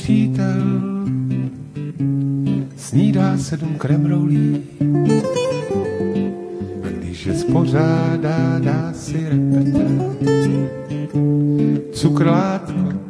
přítel snídá 7 kremroulí a když je spořádá, dá si repete. Cukrlátko